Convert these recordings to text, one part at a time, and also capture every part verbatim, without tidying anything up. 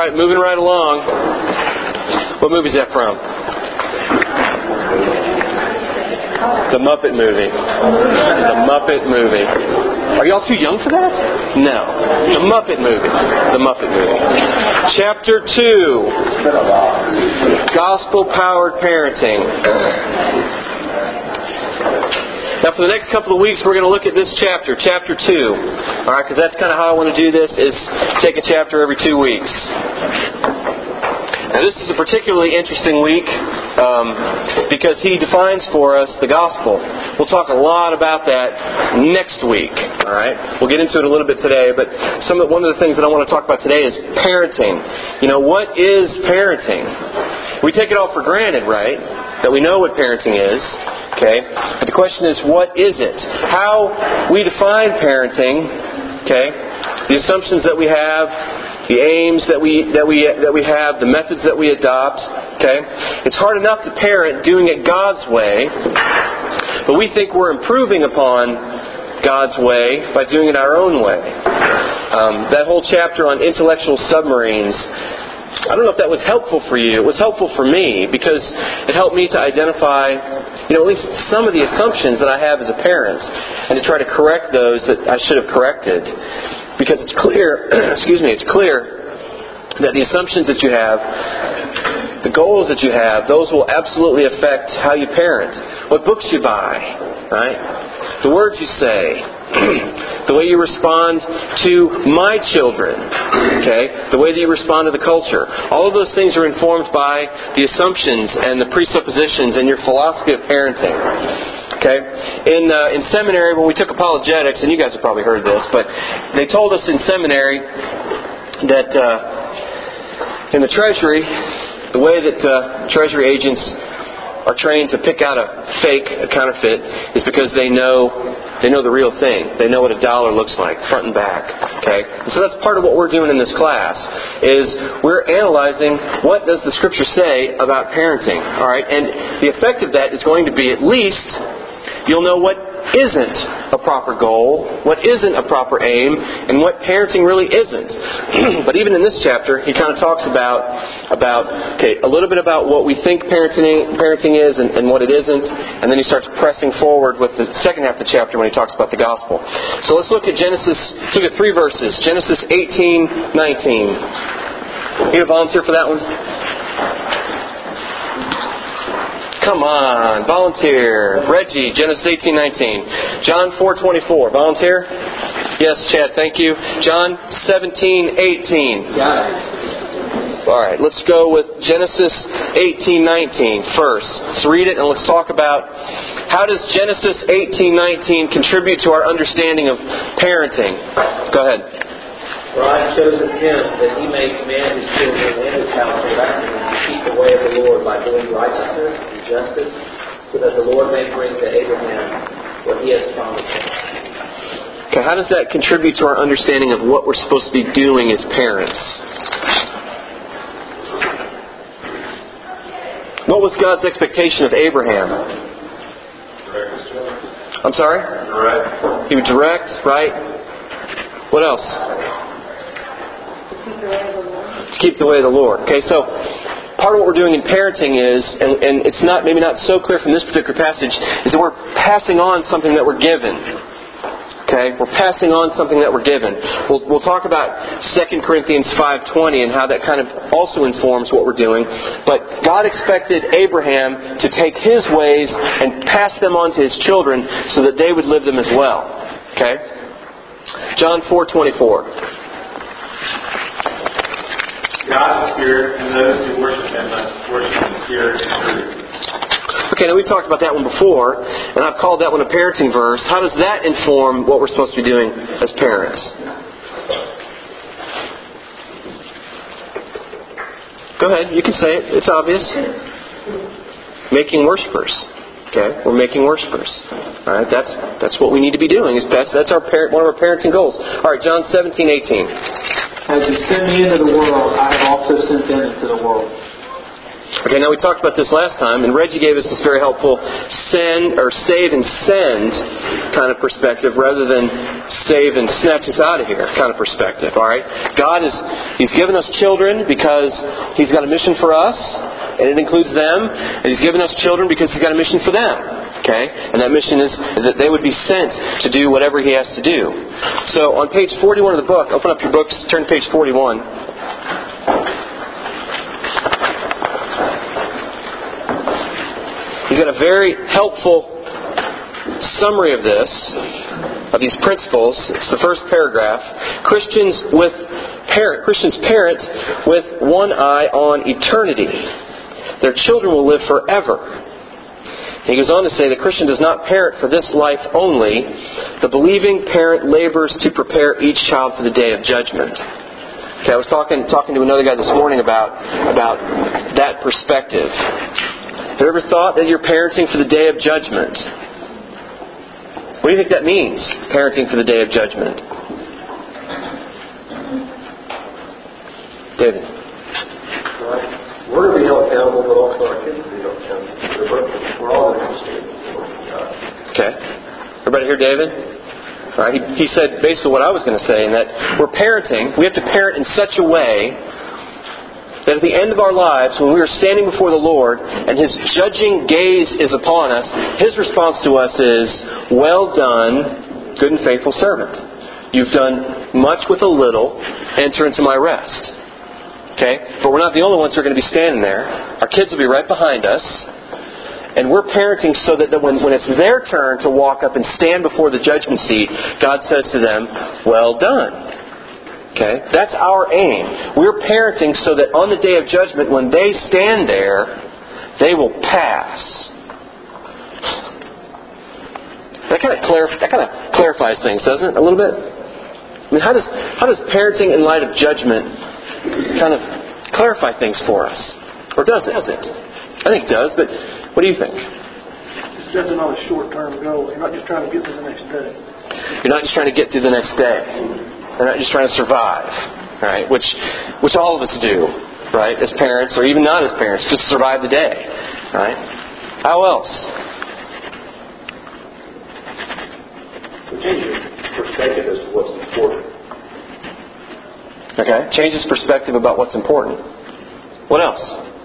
right, moving right along. What movie is that from? The Muppet movie. The Muppet movie. Are y'all too young for that? No. The Muppet movie. The Muppet movie. Chapter two. Gospel-powered parenting. Now, for the next couple of weeks, we're going to look at this chapter, chapter two. All right, because that's kind of how I want to do this, is take a chapter every two weeks. Now, this is a particularly interesting week um, because he defines for us the gospel. We'll talk a lot about that next week. All right, we'll get into it a little bit today, but some of, one of the things that I want to talk about today is parenting. You know, what is parenting? We take it all for granted, right? That we know what parenting is. Okay, but the question is, what is it? How we define parenting? Okay, the assumptions that we have. The aims that we that we that we have, the methods that we adopt. Okay, it's hard enough to parent doing it God's way, but we think we're improving upon God's way by doing it our own way. Um, that whole chapter on intellectual submarines, I don't know if that was helpful for you. It was helpful for me because it helped me to identify, you know, at least some of the assumptions that I have as a parent, and to try to correct those that I should have corrected. Because it's clear, excuse me, it's clear that the assumptions that you have, the goals that you have, those will absolutely affect how you parent. What books you buy, right? The words you say, the way you respond to my children, okay? The way that you respond to the culture. All of those things are informed by the assumptions and the presuppositions and your philosophy of parenting. Okay, in uh, in seminary when we took apologetics, and you guys have probably heard this, but they told us in seminary that uh, in the Treasury, the way that uh, Treasury agents are trained to pick out a fake, a counterfeit, is because they know they know the real thing. They know what a dollar looks like, front and back. Okay, and so that's part of what we're doing in this class. Is we're analyzing what does the Scripture say about parenting. All right, and the effect of that is going to be at least you'll know what isn't a proper goal, what isn't a proper aim, and what parenting really isn't. But even in this chapter, he kind of talks about, about okay, a little bit about what we think parenting, parenting is and, and what it isn't, and then he starts pressing forward with the second half of the chapter when he talks about the gospel. So let's look at Genesis, let's look at three verses. Genesis eighteen nineteen. You a volunteer for that one? Come on, volunteer. Reggie, Genesis eighteen nineteen. John four twenty-four. Volunteer? Yes, Chad, thank you. John seventeen eighteen. Got it. All right, let's go with Genesis eighteen nineteen first. Let's read it and let's talk about how does Genesis eighteen nineteen contribute to our understanding of parenting. Go ahead. For I have chosen him that he may command his children and his household after him to keep the way of the Lord by doing righteousness and justice, so that the Lord may bring to Abraham what he has promised him. Okay, how does that contribute to our understanding of what we're supposed to be doing as parents? What was God's expectation of Abraham? I'm sorry? Direct. He would direct, right? What else? To keep the way of the Lord. Okay, so part of what we're doing in parenting is, and, and it's not maybe not so clear from this particular passage, is that we're passing on something that we're given. Okay, we're passing on something that we're given. We'll, we'll talk about Second Corinthians five twenty and how that kind of also informs what we're doing. But God expected Abraham to take his ways and pass them on to his children so that they would live them as well. Okay, John four twenty-four. God is spirit, and those who worship him must worship in spirit and truth. Okay, now we talked about that one before, and I've called that one a parenting verse. How does that inform what we're supposed to be doing as parents? Go ahead, you can say it. It's obvious. Making worshipers. Okay, we're making worshipers. All right, that's that's what we need to be doing. Is that's that's our parent, one of our parenting goals. All right, John seventeen eighteen. As you sent me into the world, I have also sent them into the world. Okay, now we talked about this last time, and Reggie gave us this very helpful send or save and send kind of perspective rather than save and snatch us out of here kind of perspective. All right, God is He's given us children because He's got a mission for us, and it includes them, and He's given us children because He's got a mission for them. Okay, and that mission is that they would be sent to do whatever He has to do. So on page forty-one of the book, open up your books, turn to page forty-one. He's got a very helpful summary of this, of these principles. It's the first paragraph. Christians with parent, Christians parent with one eye on eternity. Their children will live forever. He goes on to say the Christian does not parent for this life only. The believing parent labors to prepare each child for the day of judgment. Okay, I was talking talking to another guy this morning about about that perspective. Have you ever thought that you're parenting for the day of judgment? What do you think that means, parenting for the day of judgment? David? We're going to be held accountable, but also our kids will be held accountable. We're all going to stand before God. Okay. Everybody hear David? All right. He, he said basically what I was going to say, in that we're parenting. We have to parent in such a way that at the end of our lives, when we are standing before the Lord and His judging gaze is upon us, His response to us is, "Well done, good and faithful servant. You've done much with a little. Enter into my rest." Okay? But we're not the only ones who are going to be standing there. Our kids will be right behind us. And we're parenting so that when, when it's their turn to walk up and stand before the judgment seat, God says to them, "Well done." Okay? That's our aim. We're parenting so that on the day of judgment, when they stand there, they will pass. That kind of clarif- that kind of clarifies things, doesn't it? A little bit. I mean, how does how does parenting in light of judgment kind of clarify things for us? Or does it? Does it? I think it does, but what do you think? It's just not a short-term goal. You're not just trying to get through the next day. You're not just trying to get through the next day. You're not just trying to survive, right? Which, which all of us do, right? As parents, or even not as parents, just survive the day, right? How else? It changes perspective as to what's important. Okay, changes perspective about what's important. What else?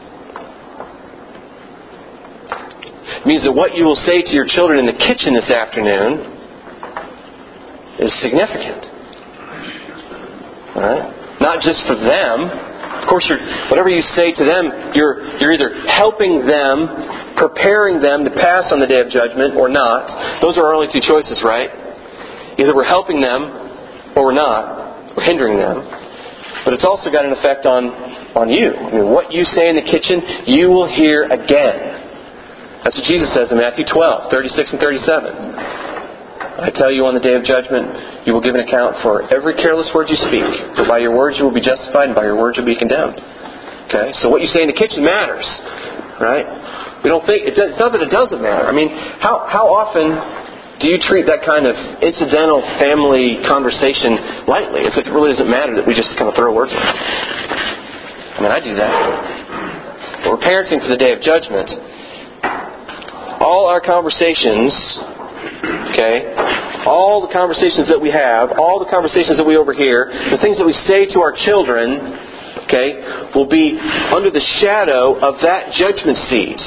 It means that what you will say to your children in the kitchen this afternoon is significant. All right? Not just for them. Of course, you're, whatever you say to them, you're you're either helping them, preparing them to pass on the day of judgment, or not. Those are our only two choices, right? Either we're helping them, or we're not. We're hindering them. But it's also got an effect on, on you. I mean, what you say in the kitchen, you will hear again. That's what Jesus says in Matthew twelve, thirty-six and thirty-seven. I tell you, on the day of judgment, you will give an account for every careless word you speak. For by your words you will be justified, and by your words you'll be condemned. Okay? So what you say in the kitchen matters. Right? We don't think, it does, it's not that it doesn't matter. I mean, how how often do you treat that kind of incidental family conversation lightly, as if it really doesn't matter that we just kind of throw words around? I mean, I do that. But we're parenting for the day of judgment. All our conversations, okay, all the conversations that we have, all the conversations that we overhear, the things that we say to our children, okay, will be under the shadow of that judgment seat.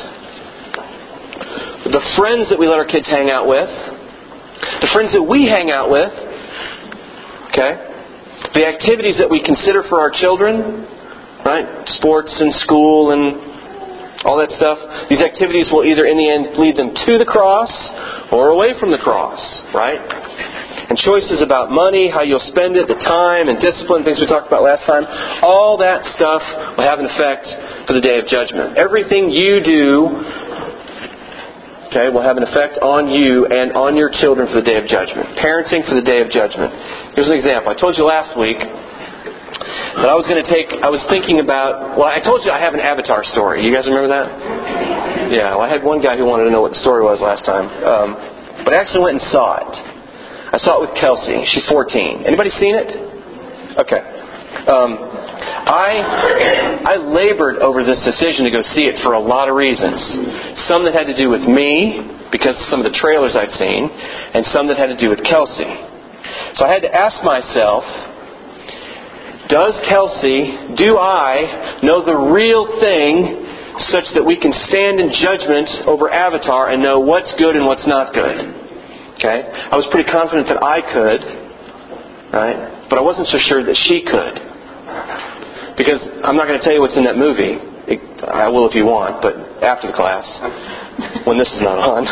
The friends that we let our kids hang out with, the friends that we hang out with, okay, the activities that we consider for our children, right, sports and school and all that stuff, these activities will either in the end lead them to the cross or away from the cross, right? And choices about money, how you'll spend it, the time and discipline, things we talked about last time, all that stuff will have an effect for the day of judgment. Everything you do, okay, will have an effect on you and on your children for the day of judgment. Parenting for the day of judgment. Here's an example. I told you last week that I was going to take, I was thinking about, well, I told you I have an Avatar story. You guys remember that? Yeah, well, I had one guy who wanted to know what the story was last time. Um, but I actually went and saw it. I saw it with Kelsey. She's fourteen. Anybody seen it? Okay. Um, I I labored over this decision to go see it for a lot of reasons. Some that had to do with me, because of some of the trailers I'd seen, and some that had to do with Kelsey. So I had to ask myself, does Kelsey, do I know the real thing such that we can stand in judgment over Avatar and know what's good and what's not good? Okay? I was pretty confident that I could, right? But I wasn't so sure that she could. Because I'm not going to tell you what's in that movie. It, I will if you want, but after the class, when this is not on.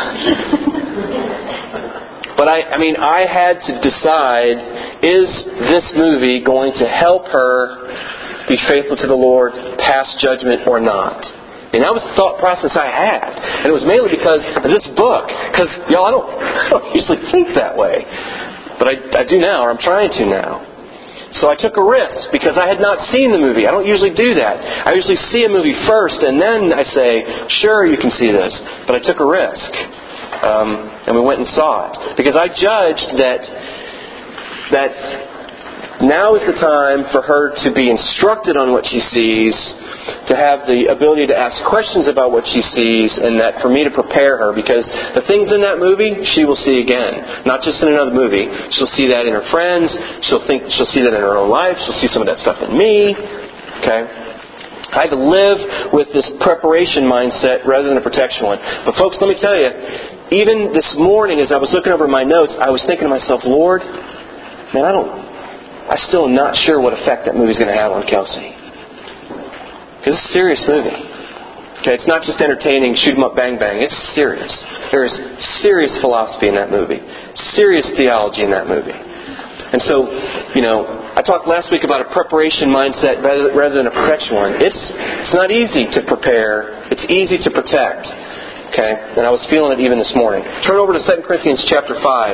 But I, I mean, I had to decide, is this movie going to help her be faithful to the Lord, pass judgment or not? And that was the thought process I had. And it was mainly because of this book. Because, y'all, I don't, I don't usually think that way. But I, I do now, or I'm trying to now. So I took a risk because I had not seen the movie. I don't usually do that. I usually see a movie first and then I say, sure, you can see this. But I took a risk. Um, and we went and saw it. Because I judged that that now is the time for her to be instructed on what she sees, to have the ability to ask questions about what she sees, and that for me to prepare her, because the things in that movie she will see again, not just in another movie. She'll see that in her friends. She'll think she'll see that in her own life. She'll see some of that stuff in me. Okay, I had to live with this preparation mindset rather than a protection one. But folks, let me tell you, even this morning as I was looking over my notes, I was thinking to myself, Lord, man, I don't. I still am not sure what effect that movie's going to have on Kelsey. Because it's a serious movie. Okay, it's not just entertaining, shoot 'em up, bang, bang. It's serious. There is serious philosophy in that movie. Serious theology in that movie. And so, you know, I talked last week about a preparation mindset rather, rather than a protection one. It's it's not easy to prepare. It's easy to protect. Okay, and I was feeling it even this morning. Turn over to Second Corinthians chapter five.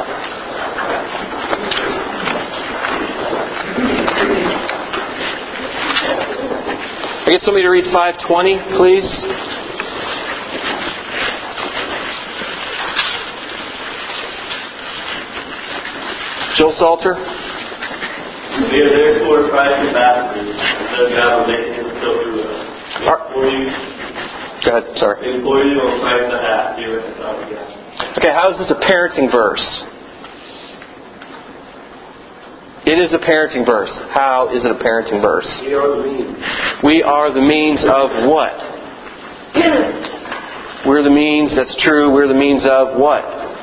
I get somebody to read five twenty, please. Joel Salter. We are therefore Christ's ambassadors, as God will make him so through us. We implore you, Go ahead, sorry. we implore you on Christ's behalf, be reconciled to God. Okay, how is this a parenting verse? It is a parenting verse. How is it a parenting verse? We are the means. We are the means of what? We're the means, that's true. We're the means of what?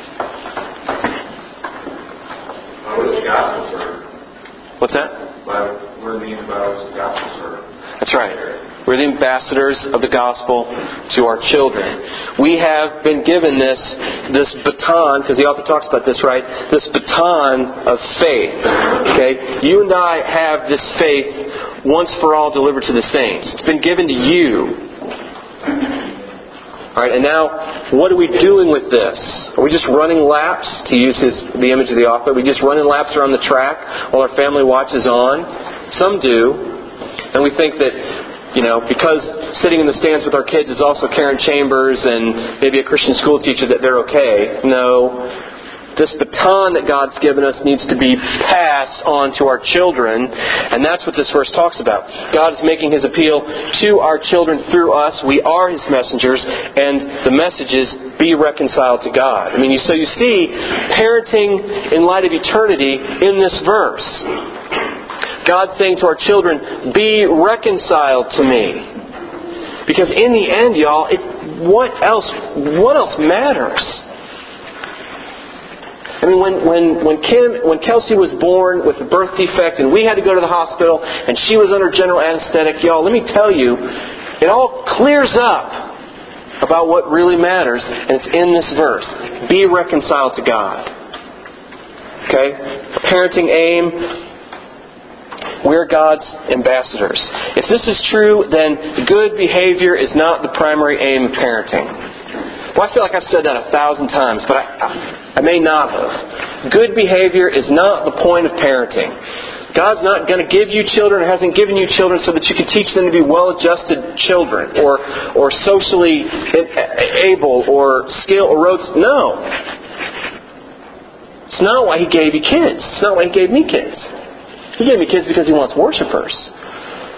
By which the gospel served. What's that? By, we're the means by which the gospel served. That's right. We're the ambassadors of the gospel to our children. We have been given this this baton, because the author talks about this, right? This baton of faith. Okay? You and I have this faith once for all delivered to the saints. It's been given to you. Alright, and now, what are we doing with this? Are we just running laps, to use his, the image of the author? Are we just running laps around the track while our family watches on? Some do. And we think that, you know, because sitting in the stands with our kids is also Karen Chambers and maybe a Christian school teacher, that they're okay. No. This baton that God's given us needs to be passed on to our children. And that's what this verse talks about. God is making His appeal to our children through us. We are His messengers. And the message is, be reconciled to God. I mean, you, so you see parenting in light of eternity in this verse. God's saying to our children, be reconciled to me. Because in the end, y'all, it, what else what else matters? I mean, when, when, when Kim, when Kelsey was born with a birth defect and we had to go to the hospital and she was under general anesthetic, y'all, let me tell you, it all clears up about what really matters, and it's in this verse. Be reconciled to God. Okay? Parenting aim. We're God's ambassadors. If this is true, then good behavior is not the primary aim of parenting. Well, I feel like I've said that a thousand times, but I, I, I may not have. Good behavior is not the point of parenting. God's not going to give you children, or hasn't given you children so that you can teach them to be well-adjusted children, or or socially able, or skill, or roads. No. It's not why He gave you kids. It's not why He gave me kids. He gave me kids because He wants worshipers.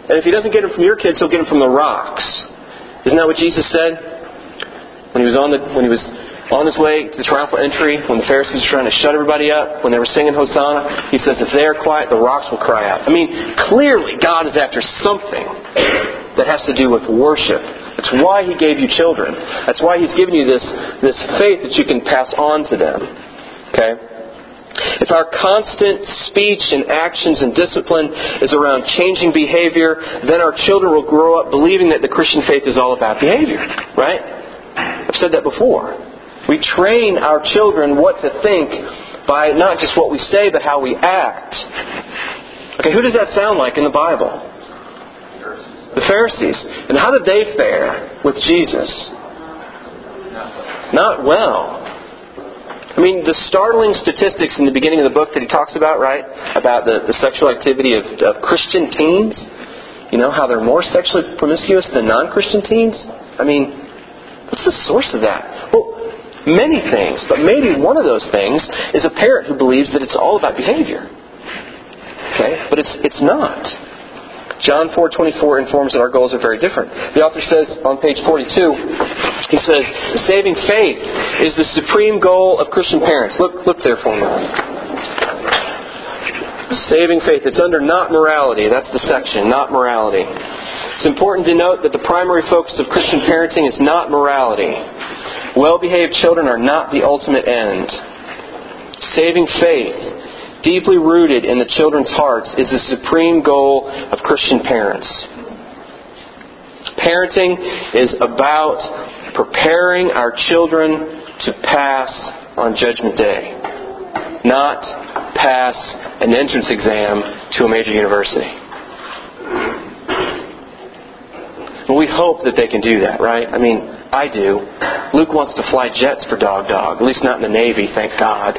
And if He doesn't get them from your kids, He'll get them from the rocks. Isn't that what Jesus said? When He was on the when He was on His way to the triumphal entry, when the Pharisees were trying to shut everybody up, when they were singing Hosanna, He says, if they are quiet, the rocks will cry out. I mean, clearly God is after something that has to do with worship. That's why He gave you children. That's why He's given you this, this faith that you can pass on to them. Okay? If our constant speech and actions and discipline is around changing behavior, then our children will grow up believing that the Christian faith is all about behavior. Right? I've said that before. We train our children what to think by not just what we say, but how we act. Okay, who does that sound like in the Bible? The Pharisees. And how did they fare with Jesus? Not well. I mean, the startling statistics in the beginning of the book that he talks about, right? About the, the sexual activity of, of Christian teens. You know, how they're more sexually promiscuous than non-Christian teens. I mean, what's the source of that? Well, many things. But maybe one of those things is a parent who believes that it's all about behavior. Okay? But it's it's not. John four twenty-four informs that our goals are very different. The author says on page forty-two, he says, saving faith is the supreme goal of Christian parents. Look look there for me. Saving faith. It's under not morality. That's the section, not morality. It's important to note that the primary focus of Christian parenting is not morality. Well-behaved children are not the ultimate end. Saving faith, deeply rooted in the children's hearts, is the supreme goal of Christian parents. Parenting is about preparing our children to pass on Judgment Day, not pass an entrance exam to a major university. And we hope that they can do that, right? I mean, I do. Luke wants to fly jets for Dog Dog. At least not in the Navy, thank God.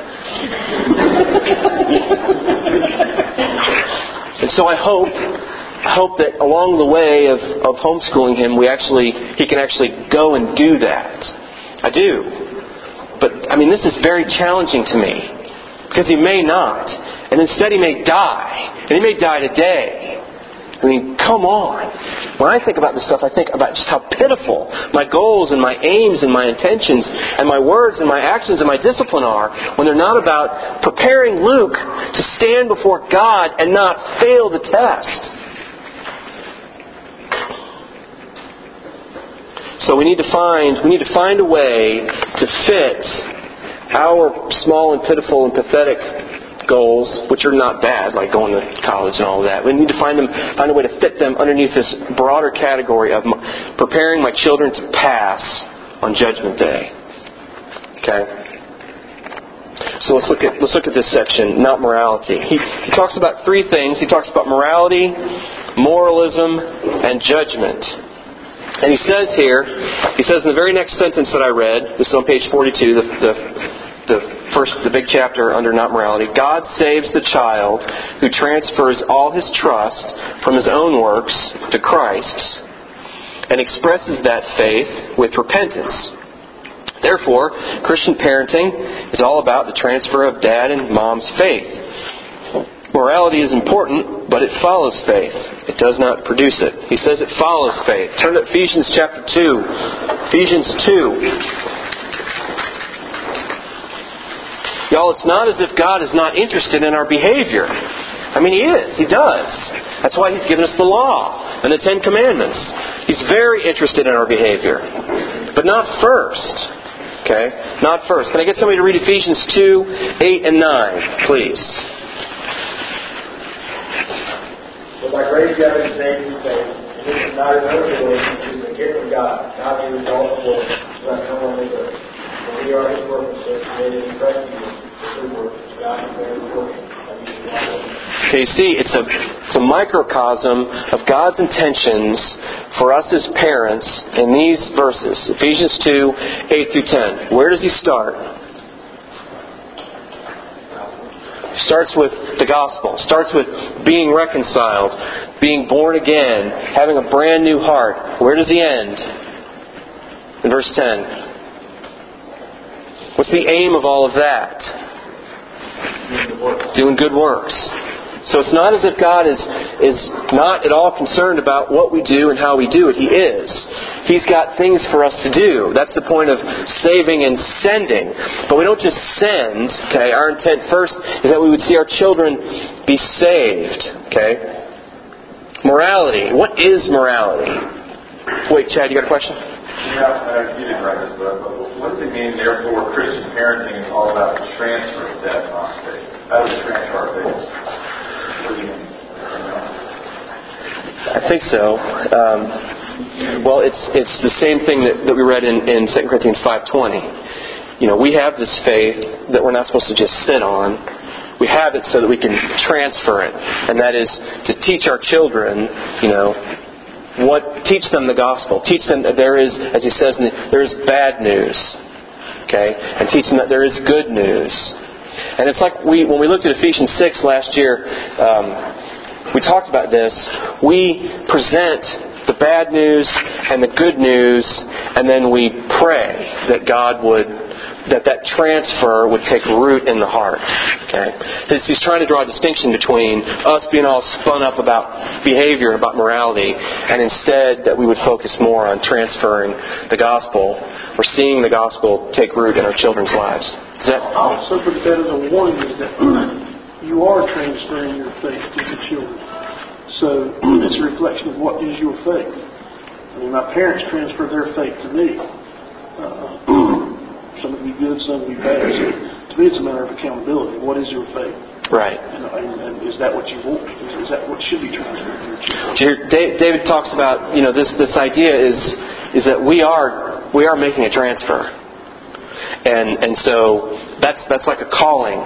And so I hope, I hope that along the way of, of homeschooling him, we actually he can actually go and do that. I do. But, I mean, this is very challenging to me. Because he may not. And instead he may die. And he may die today. I mean, come on. When I think about this stuff, I think about just how pitiful my goals and my aims and my intentions and my words and my actions and my discipline are when they're not about preparing Luke to stand before God and not fail the test. So we need to find we need to find a way to fit our small and pitiful and pathetic goals, which are not bad, like going to college and all of that. We need to find them, find a way to fit them underneath this broader category of preparing my children to pass on Judgment Day. Okay. So let's look at let's look at this section, not morality. He, he talks about three things. He talks about morality, moralism, and judgment. And he says here, he says in the very next sentence that I read, this is on page forty-two, the, the, the first, the big chapter under not morality, God saves the child who transfers all his trust from his own works to Christ's and expresses that faith with repentance. Therefore, Christian parenting is all about the transfer of dad and mom's faith. Morality is important, but it follows faith. It does not produce it. He says it follows faith. Turn to Ephesians chapter two. Ephesians two. Y'all, it's not as if God is not interested in our behavior. I mean, He is. He does. That's why He's given us the law and the Ten Commandments. He's very interested in our behavior. But not first. Okay? Not first. Can I get somebody to read Ephesians two, eight, and nine, please? For by grace you have been saved through faith, and this is not an unbelief, it is a gift of God, not the result of works, so that no one may boast. For we are His workmanship, created in Christ Jesus, for good works, which God prepared beforehand, that we should walk in them. Okay, you see, it's a, it's a microcosm of God's intentions for us as parents in these verses. Ephesians two, eight through ten. Where does He start? Starts with the gospel. Starts with being reconciled, being born again, having a brand new heart. Where does He end? In verse ten. What's the aim of all of that? Doing good works. So it's not as if God is is not at all concerned about what we do and how we do it. He is. He's got things for us to do. That's the point of saving and sending. But we don't just send. Okay, our intent first is that we would see our children be saved. Okay. Morality. What is morality? Wait, Chad, you got a question? Yeah, uh, you didn't write this, but what does it mean, therefore, Christian parenting is all about the transfer of that apostate? How does it transfer our faith? What do you mean? I think so. Um, well, it's it's the same thing that, that we read in, in Second Corinthians five twenty. You know, we have this faith that we're not supposed to just sit on. We have it so that we can transfer it. And that is to teach our children, you know, What teach them the gospel. Teach them that there is, as he says, there is bad news. Okay? And teach them that there is good news. And it's like we when we looked at Ephesians six last year, um, we talked about this. We present the bad news and the good news, and then we pray that God would, that that transfer would take root in the heart. Okay? He's trying to draw a distinction between us being all spun up about behavior, about morality, and instead that we would focus more on transferring the gospel or seeing the gospel take root in our children's lives. Is that? I also put that as a warning is that you are transferring your faith to your children. So it's a reflection of what is your faith. I mean, my parents transferred their faith to me. Uh, Some would be good, some would be bad. So to me, it's a matter of accountability. What is your faith? Right. And, and, and is that what you want? Is, is that what should be transferred to your children? David talks about, you know, this this idea is is that we are we are making a transfer, and and so that's that's like a calling.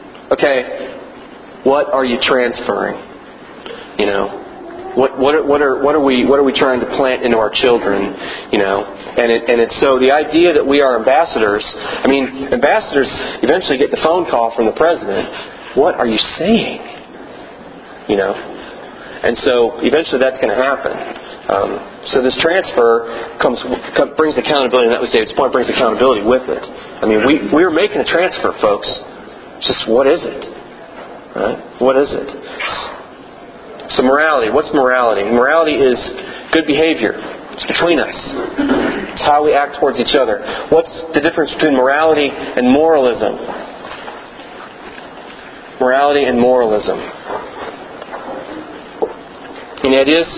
Okay, what are you transferring? You know. What what are, what are what are we what are we trying to plant into our children? You know, and it, and it's so the idea that we are ambassadors. I mean, ambassadors eventually get the phone call from the president. What are you saying? You know, and so eventually that's going to happen. Um, so this transfer comes, comes brings accountability, and that was David's point. Brings accountability with it. I mean, we we are making a transfer, folks. It's just what is it? Right? What is it? So morality, what's morality? Morality is good behavior. It's between us. It's how we act towards each other. What's the difference between morality and moralism? Morality and moralism. Any ideas?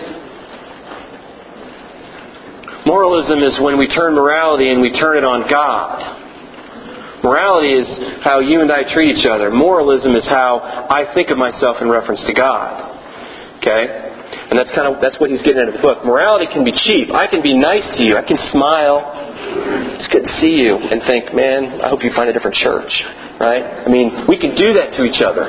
Moralism is when we turn morality and we turn it on God. Morality is how you and I treat each other. Moralism is how I think of myself in reference to God. Okay? And that's kind of that's what he's getting out of the book. Morality can be cheap. I can be nice to you. I can smile. It's good to see you. And think, man, I hope you find a different church. Right? I mean, we can do that to each other.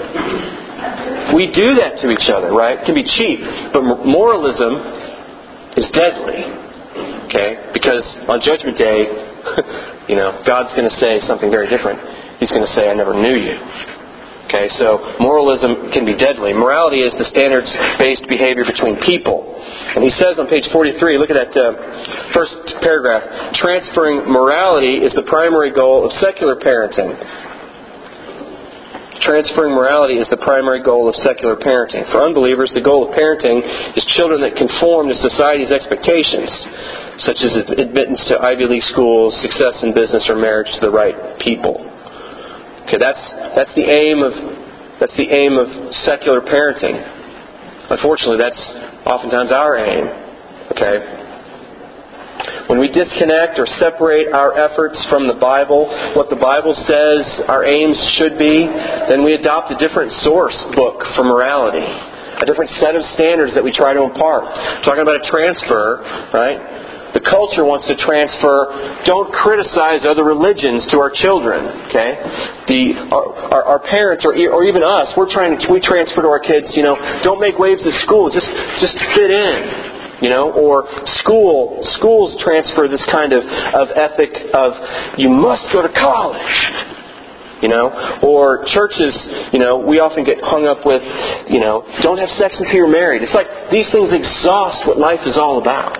We do that to each other, right? It can be cheap. But moralism is deadly. Okay? Because on Judgment Day, you know, God's going to say something very different. He's going to say, I never knew you. Okay, so moralism can be deadly. Morality is the standards-based behavior between people. And he says on page forty-three, look at that uh, first paragraph, transferring morality is the primary goal of secular parenting. Transferring morality is the primary goal of secular parenting. For unbelievers, the goal of parenting is children that conform to society's expectations, such as admittance to Ivy League schools, success in business, or marriage to the right people. Okay, that's that's the aim of that's the aim of secular parenting. Unfortunately, that's oftentimes our aim. Okay. When we disconnect or separate our efforts from the Bible, what the Bible says our aims should be, then we adopt a different source book for morality, a different set of standards that we try to impart. We're talking about a transfer, right? The culture wants to transfer, don't criticize other religions to our children. Okay, the our, our, our parents or or even us, we're trying to we transfer to our kids. You know, don't make waves at school. Just just fit in. You know, or school schools transfer this kind of of ethic of you must go to college. You know, or churches, you know, we often get hung up with, you know, don't have sex until you're married. It's like these things exhaust what life is all about.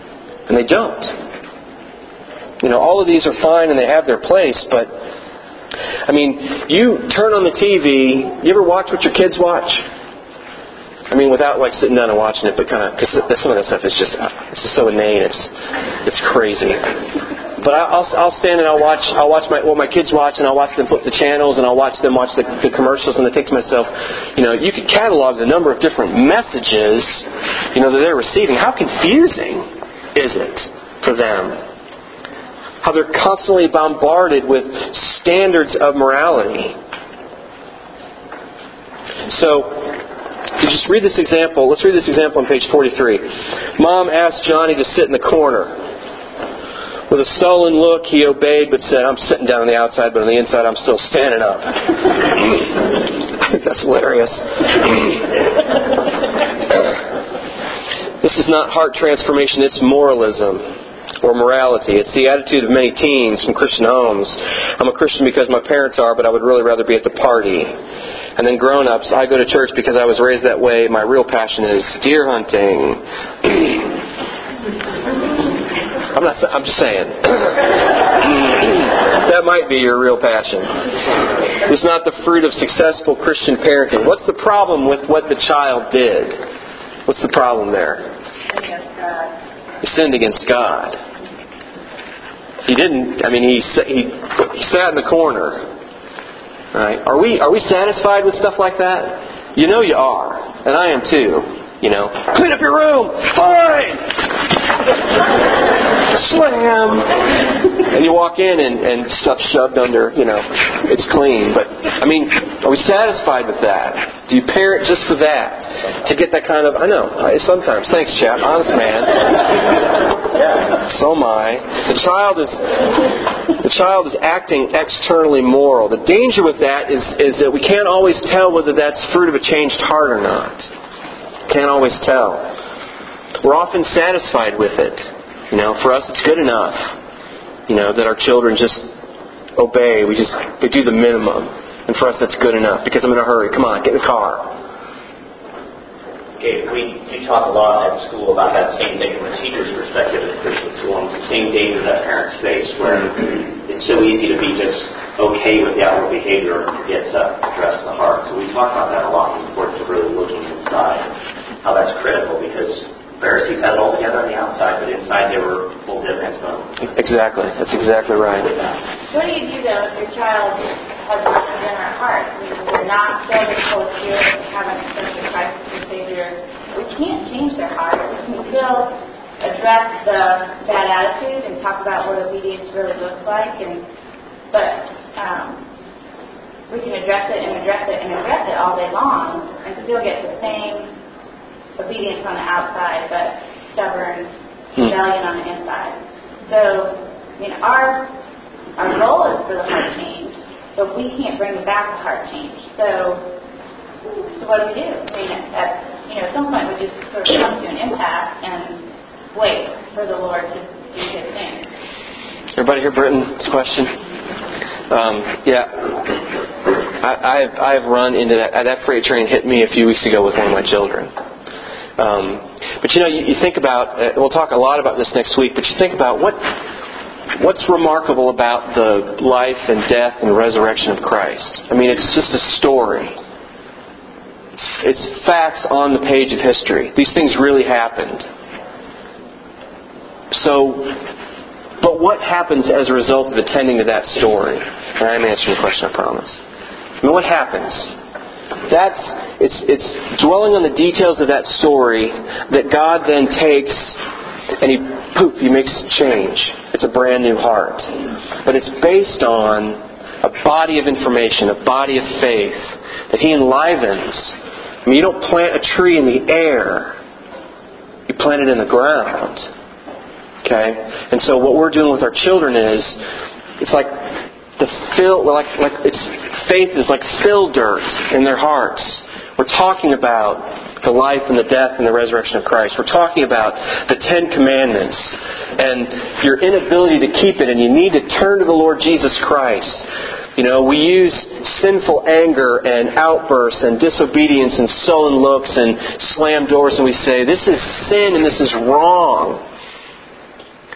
And they don't. You know, all of these are fine and they have their place, but I mean, you turn on the T V, you ever watch what your kids watch? I mean, without like sitting down and watching it, but kind of, because some of that stuff is just, it's just so inane, it's it's crazy. But I'll I'll stand and I'll watch I'll watch my what my kids watch, and I'll watch them flip the channels, and I'll watch them watch the, the commercials, and I think to myself, you know, you could catalog the number of different messages, you know, that they're receiving. How confusing is it for them? How they're constantly bombarded with standards of morality. So, you just read this example. Let's read this example on page forty-three. Mom asked Johnny to sit in the corner. With a sullen look, he obeyed, but said, "I'm sitting down on the outside, but on the inside I'm still standing up." I think that's hilarious. This is not heart transformation, it's moralism. Or morality. It's the attitude of many teens from Christian homes. I'm a Christian because my parents are, but I would really rather be at the party. And then grown-ups, I go to church because I was raised that way. My real passion is deer hunting. I'm not. I'm just saying. That might be your real passion. It's not the fruit of successful Christian parenting. What's the problem with what the child did? What's the problem there? He sinned against God. He didn't. I mean, he he he sat in the corner. Right? Are we are we satisfied with stuff like that? You know you are, and I am too. You know, clean up your room. Fine. Slam. And you walk in and, and stuff's shoved under. You know, it's clean. But I mean, are we satisfied with that? Do you parent just for that? To get that kind of, I know, sometimes. Thanks, chap. Honest man. So am I. The child is the child is acting externally moral. The danger with that is is that we can't always tell whether that's fruit of a changed heart or not. Can't always tell. We're often satisfied with it. You know, for us it's good enough. You know, that our children just obey. We just they do the minimum. And for us that's good enough because I'm in a hurry. Come on, get in the car. Okay, we do talk a lot at school about that same thing from a teacher's perspective in Christian school, and it's the same danger that parents face where it's so easy to be just okay with the outward behavior and forget to address the heart. So we talk about that a lot, the importance of really looking inside, how that's critical because Pharisees had it all together on the outside, but inside they were full dead man's bones. Exactly. That's exactly right. What do you do, though, if your child has not been in our heart? I mean, they're not filled with the Holy Spirit, they haven't accepted Christ as their Savior. We can't change their heart. We can still address the bad attitude and talk about what obedience really looks like, and but um, we can address it and address it and address it all day long and still get the same obedience on the outside, but stubborn rebellion on the inside. So, I mean, our our goal is for the heart change, but we can't bring about the heart change. So, so what do we do? I mean, at, you know, at some point we just sort of come to an impasse and wait for the Lord to do His thing. Everybody hear Britton's question? Um, yeah, I, I've I've run into that. That freight train hit me a few weeks ago with one of my children. Um, but you know, you, you think about, uh, we'll talk a lot about this next week, but you think about what what's remarkable about the life and death and resurrection of Christ. I mean, it's just a story. It's, it's facts on the page of history. These things really happened. So, but what happens as a result of attending to that story? And I'm answering your question, I promise. I mean, what happens? That's it's it's dwelling on the details of that story that God then takes and He poof He makes change. It's a brand new heart, but it's based on a body of information, a body of faith that He enlivens. I mean, you don't plant a tree in the air; you plant it in the ground. Okay, and so what we're doing with our children is it's like. The fill, like, like it's faith is like fill dirt in their hearts. We're talking about the life and the death and the resurrection of Christ. We're talking about the Ten Commandments and your inability to keep it, and you need to turn to the Lord Jesus Christ. You know, we use sinful anger and outbursts and disobedience and sullen looks and slam doors, and we say, this is sin and this is wrong.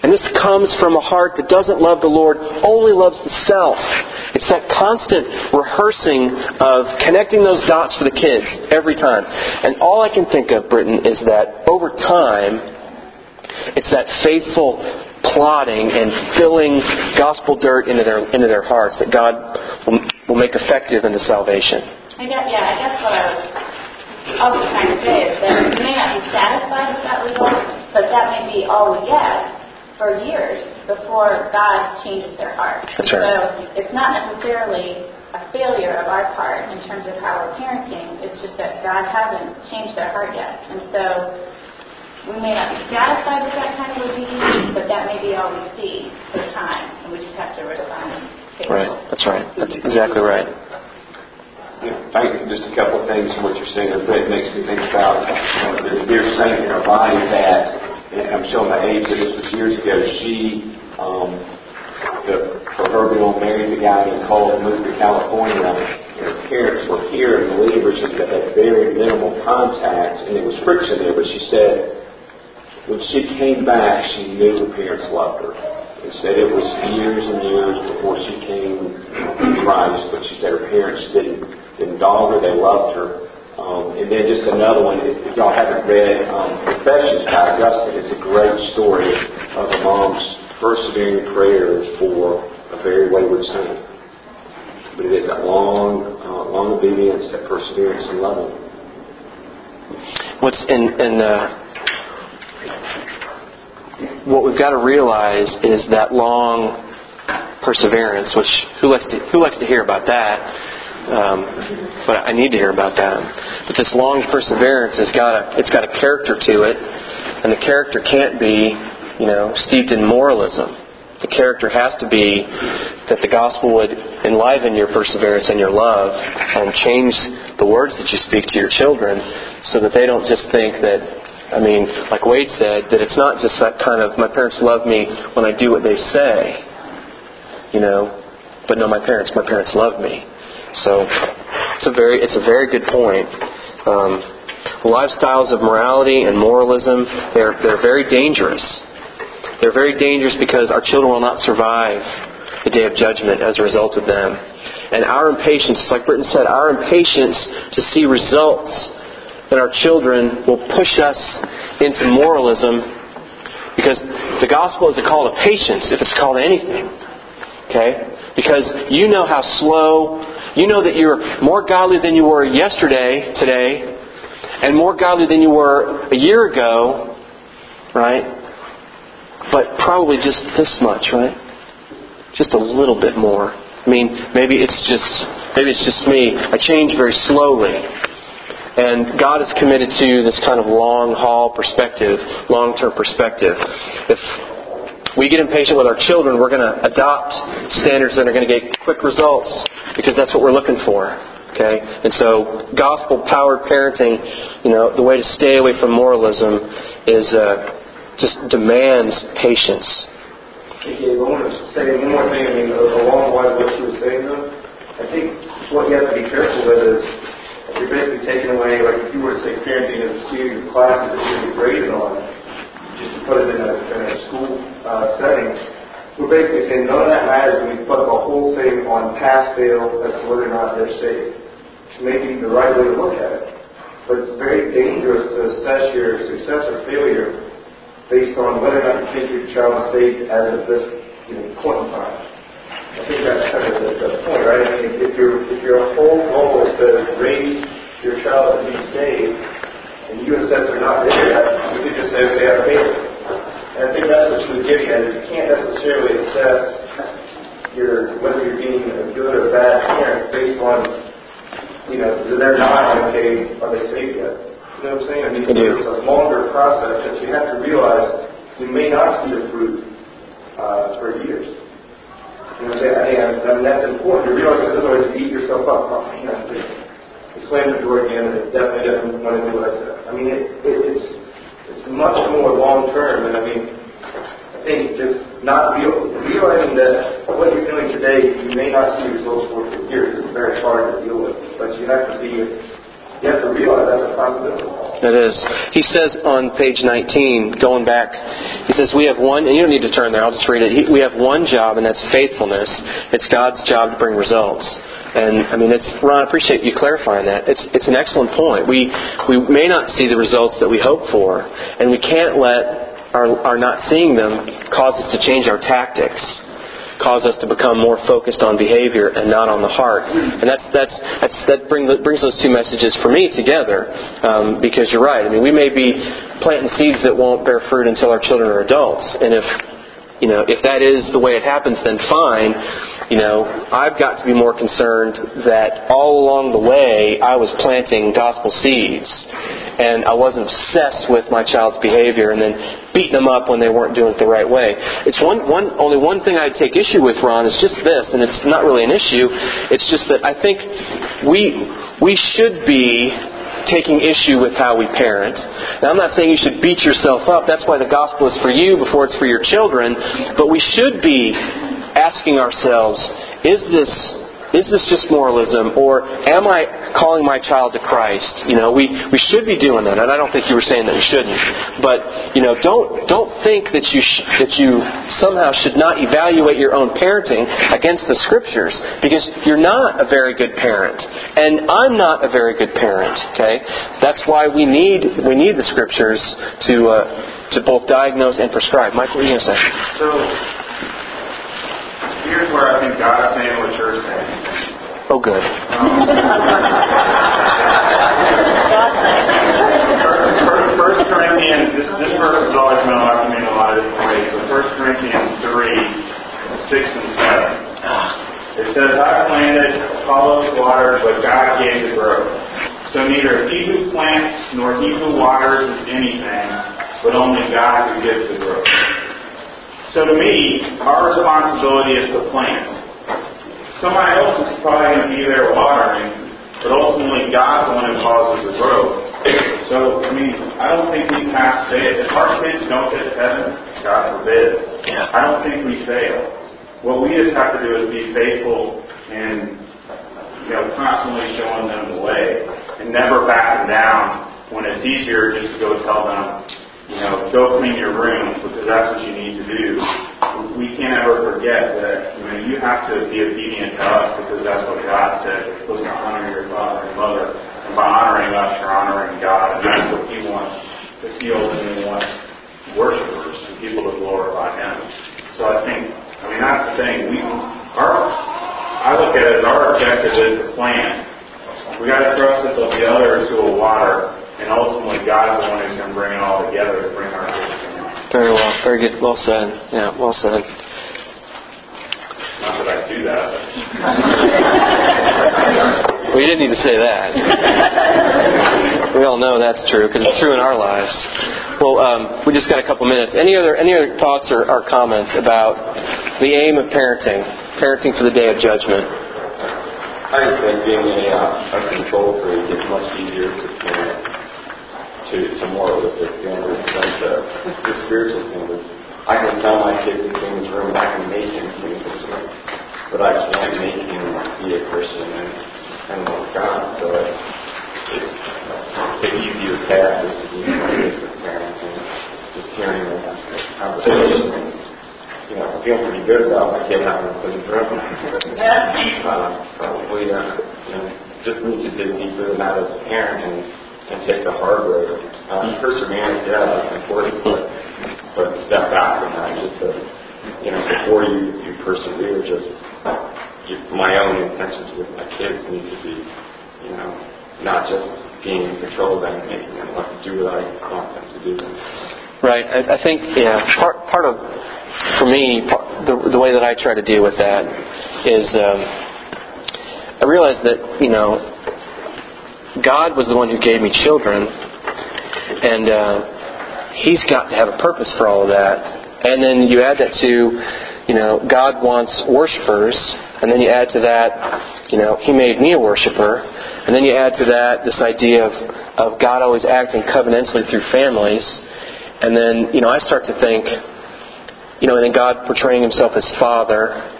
And this comes from a heart that doesn't love the Lord, only loves the self. It's that constant rehearsing of connecting those dots for the kids every time. And all I can think of, Britton, is that over time, it's that faithful plodding and filling gospel dirt into their into their hearts that God will, will make effective into salvation. I guess, yeah, I guess what I was also trying to say is that we may not be satisfied with that result, but that may be all we get for years before God changes their heart. That's right. So it's not necessarily a failure of our part in terms of how we're parenting. It's just that God hasn't changed their heart yet. And so we may not be satisfied with that kind of obedience, but that may be all we see for time, and we just have to respond faithfully. Right, that's right. That's exactly right. Yeah, I think just a couple of things from what you're saying. It makes me think about uh, there's a dear saint in our body that, and I'm showing my age, but this was years ago, she, um, the proverbial married the guy named Cole and moved to California. Her parents were here and believers, and they had very minimal contact, and there was friction there, but she said, when she came back, she knew her parents loved her. And said it was years and years before she came to Christ, but she said her parents didn't, didn't dog her, they loved her. Um, and then just another one, if y'all haven't read um, Confessions by Augustine, it's a great story of a mom's persevering prayers for a very wayward son. But it is that long, uh, long obedience, that perseverance and loving. What's in, in uh, what we've got to realize is that long perseverance, which who likes to who likes to hear about that? Um, but I need to hear about that. But this long perseverance has got a it's got a character to it, and the character can't be, you know, steeped in moralism. The character has to be that the gospel would enliven your perseverance and your love and change the words that you speak to your children so that they don't just think that, I mean, like Wade said, that it's not just that kind of, my parents love me when I do what they say, you know, but no, my parents, my parents love me. So it's a very, it's a very good point. Um, lifestyles of morality and moralism, they're they're very dangerous. They're very dangerous because our children will not survive the day of judgment as a result of them. And our impatience, like Britton said, our impatience to see results in our children will push us into moralism, because the gospel is a call to patience if it's a call to anything. Okay? Because you know how slow, you know that you're more godly than you were yesterday, today, and more godly than you were a year ago, right? But probably just this much, right? Just a little bit more. I mean, maybe it's just maybe it's just me. I change very slowly. And God is committed to this kind of long haul perspective, long-term perspective. If we get impatient with our children, we're going to adopt standards that are going to get quick results because that's what we're looking for. Okay? And so gospel-powered parenting, you know, the way to stay away from moralism is uh, just demands patience. Okay, I want to say one more thing. I mean, along the line of what you were saying, though, I think what you have to be careful with is you're basically taking away, like if you were to say parenting as a series of classes that should be graded on, just to put it in a, in a school uh, setting, we're basically saying none of that matters when we put the whole thing on pass-fail as to whether or not they're saved. Which may be the right way to look at it. But it's very dangerous to assess your success or failure based on whether or not you think your child is saved as of this, you know, point in time. I think that's kind of the, the point, right? I mean, if, if, your, if your whole goal is to raise your child to be saved, and you assess they're not there yet, you could just say, okay, I failed. And I think that's what she was getting at. You can't necessarily assess your whether you're being a good or bad parent based on, you know, they're not, okay, are they saved yet? You know what I'm saying? I mean, it's a longer process that you have to realize you may not see the fruit uh, for years. You know, and, and that's important to realize, because otherwise you beat yourself up. Oh, man, I slammed the door again, and it definitely doesn't want to do what I said. I mean, it, it, it's it's much more long term, and I mean, I think just not real, realizing that what you're doing today, you may not see results for for years. It's very hard to deal with, but you have to be you have to realize that's a possibility. It is. He says on page nineteen, going back, he says, we have one, and you don't need to turn there, I'll just read it. He, we have one job, and that's faithfulness. It's God's job to bring results. And, I mean, it's, Ron, I appreciate you clarifying that. It's it's an excellent point. We we may not see the results that we hope for, and we can't let our, our not seeing them cause us to change our tactics, cause us to become more focused on behavior and not on the heart. And that's that's, that's that bring, brings those two messages for me together, um, because you're right. I mean, we may be planting seeds that won't bear fruit until our children are adults. And if you know if that is the way it happens, then fine. You know, I've got to be more concerned that all along the way I was planting gospel seeds, and I wasn't obsessed with my child's behavior and then beating them up when they weren't doing it the right way. It's one, one, only one thing I'd take issue with, Ron, is just this, and it's not really an issue. It's just that I think we we should be taking issue with how we parent. Now, I'm not saying you should beat yourself up. That's why the gospel is for you before it's for your children. But we should be asking ourselves, is this is this just moralism, or am I calling my child to Christ? You know, we, we should be doing that, and I don't think you were saying that we shouldn't. But you know, don't don't think that you sh- that you somehow should not evaluate your own parenting against the Scriptures, because you're not a very good parent, and I'm not a very good parent. Okay, that's why we need we need the Scriptures to uh, to both diagnose and prescribe. Mike, what are you going to say? So here's where I think God's saying what you're saying. Oh, good. Um, First Corinthians, this, this verse has always been allowed to me in a lot of different ways, but First Corinthians three, six and seven. It says, I planted, Apollos watered, but God gave the growth. So neither he who plants nor he who waters is anything, but only God who gives the growth. So to me, our responsibility is to plant. Somebody else is probably going to be there watering, but ultimately God's the one who causes the growth. So, I mean, I don't think we pass fail. If our kids don't get to heaven, God forbid, Yeah. I don't think we fail. What we just have to do is be faithful and, you know, constantly showing them the way and never backing down when it's easier just to go tell them, you know, go clean your room because that's what you need to do. We can't ever forget that, you know, you have to be obedient to us because that's what God said. You're supposed to honor your father and mother. And by honoring us, you're honoring God. And that's what He wants. Because He ultimately wants worshipers and people to glorify Him. So I think, I mean, that's the thing. We, our, I look at it as our objective is to plant. We got to trust that there'll be others who will water. And ultimately, God's the one who's going to bring it all together to bring our kids to Him. Very well. Very good. Well said. Yeah, well said. Not that I do that. Well, you didn't need to say that. We all know that's true because it's true in our lives. Well, um, we just got a couple minutes. Any other any other thoughts or, or comments about the aim of parenting, parenting for the day of judgment? I just think being a, uh, a control freak is much easier to parent to, to more realistic standards than to, to spiritual standards. I can tell my kid to clean his room and I can make him clean his room, but I can't make him be a Christian and, and love God. So it's, it's the easier path is to do realistic parenting, just hearing the conversation. You know, I feel pretty good about my kid having a clean room. uh, probably, uh, you know, just need to dig deeper than that as a parent and, and take the hard road. Uh, perseverance, yeah, that's important, but, but step back from that. Just to, you know, before you, you persevere, just you, my own intentions with my kids need to be, you know, not just being in control of them and making them want to do what I want them to do. Right. I, I think, yeah, part part of, for me, part, the, the way that I try to deal with that is um, I realize that, you know, God was the one who gave me children, and uh, He's got to have a purpose for all of that. And then you add that to, you know, God wants worshipers, and then you add to that, you know, He made me a worshiper, and then you add to that this idea of, of God always acting covenantally through families, and then, you know, I start to think, you know, and then God portraying Himself as Father,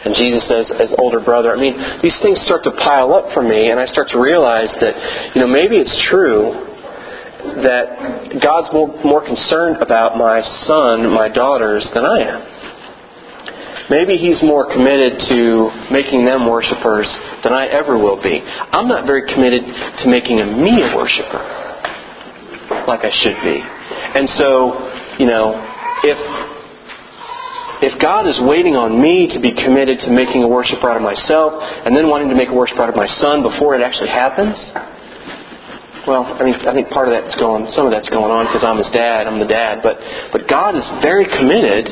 And Jesus as, as older brother. I mean, these things start to pile up for me, and I start to realize that, you know, maybe it's true that God's more, more concerned about my son, my daughters, than I am. Maybe He's more committed to making them worshipers than I ever will be. I'm not very committed to making a me a worshiper like I should be. And so, you know, if if God is waiting on me to be committed to making a worshiper out of myself and then wanting to make a worshiper out of my son before it actually happens, well, I mean, I think part of that's going, some of that's going on because I'm his dad, I'm the dad, but but God is very committed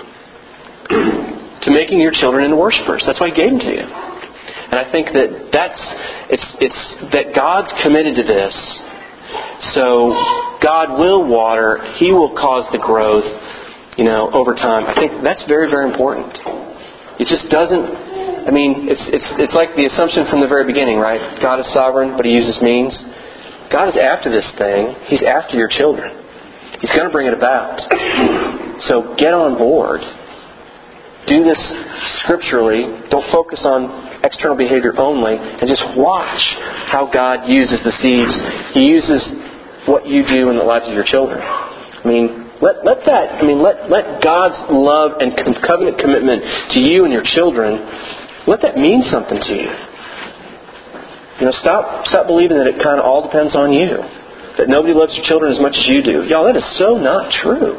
to making your children into worshipers. That's why He gave them to you. And I think that that's it's it's that God's committed to this. So God will water, He will cause the growth, you know, over time. I think that's very, very important. It just doesn't, I mean, it's it's it's like the assumption from the very beginning, right? God is sovereign, but He uses means. God is after this thing. He's after your children. He's going to bring it about. So get on board. Do this scripturally. Don't focus on external behavior only, and just watch how God uses the seeds. He uses what you do in the lives of your children. I mean, let let that. I mean, let let God's love and covenant commitment to you and your children, let that mean something to you. You know, stop stop believing that it kind of all depends on you. That nobody loves your children as much as you do. Y'all, that is so not true.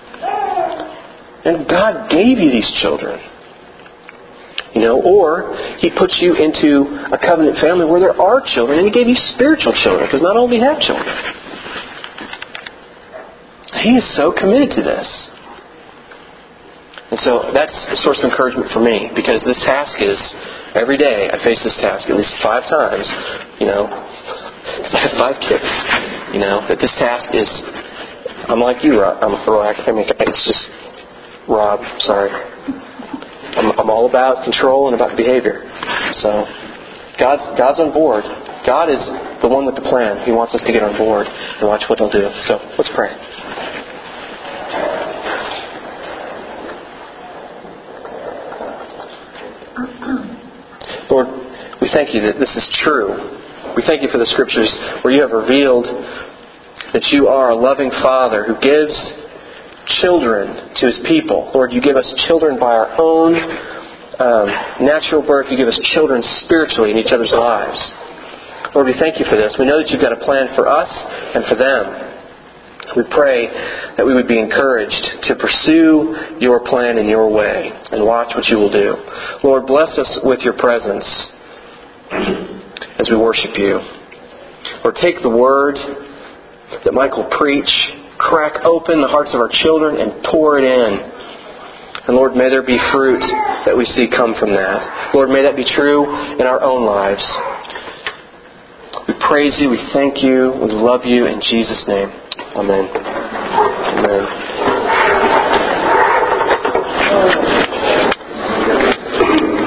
And God gave you these children. You know, or He puts you into a covenant family where there are children, and He gave you spiritual children, because not all of you have children. He is so committed to this. And so that's a source of encouragement for me, because this task is, every day I face this task at least five times, you know, because I have five kids, you know, that this task is, I'm like you, Rob, I'm, I mean, it's just, Rob, sorry. I'm, I'm all about control and about behavior. So, God's, God's on board. God is the one with the plan. He wants us to get on board and watch what He'll do. So, let's pray. Lord, we thank You that this is true. We thank You for the Scriptures where You have revealed that You are a loving Father who gives children to His people. Lord, You give us children by our own um, natural birth. You give us children spiritually in each other's lives. Lord, we thank You for this. We know that You've got a plan for us and for them. We pray that we would be encouraged to pursue Your plan in Your way and watch what You will do. Lord, bless us with Your presence as we worship You. Lord, take the word that Mike will preach, crack open the hearts of our children and pour it in. And Lord, may there be fruit that we see come from that. Lord, may that be true in our own lives. We praise You, we thank You, we love You in Jesus' name. Amen. Amen.